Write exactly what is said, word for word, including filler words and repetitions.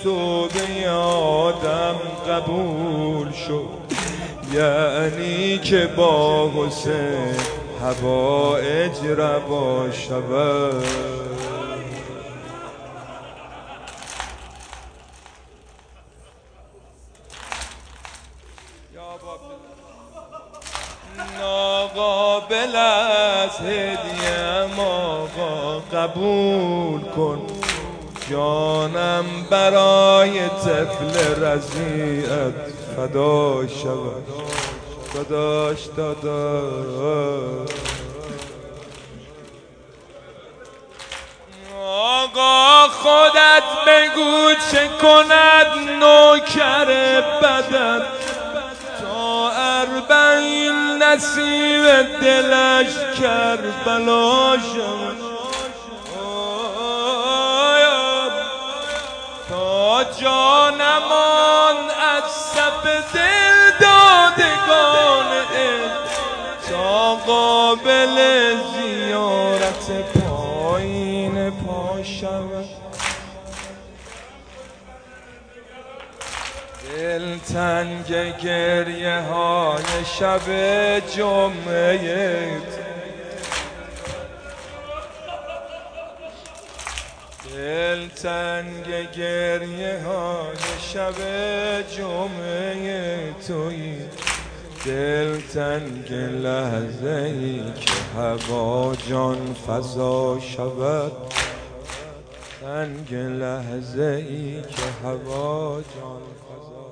توبه آدم قبول شد، یعنی که با حسین حوائج روا شود. ناقابل از هدیه‌ام آقا قبول کن، جانم برای طفل رضیعت فدا شود. داداش داداش آقا خودت بگو چه کند نوکر بدن تا اربعین نصیب دلش کربلا شود. تا جانمان از صف دل دادگان تا قابل زیارت پایین پا شود. دلتنگ گریه های شب جمعه، دلتنگ گریه های شب جمعه تویی، دلتنگ لحظه ای که هوا جان فضا شود، تنگ لحظه ای که هوا جان فضا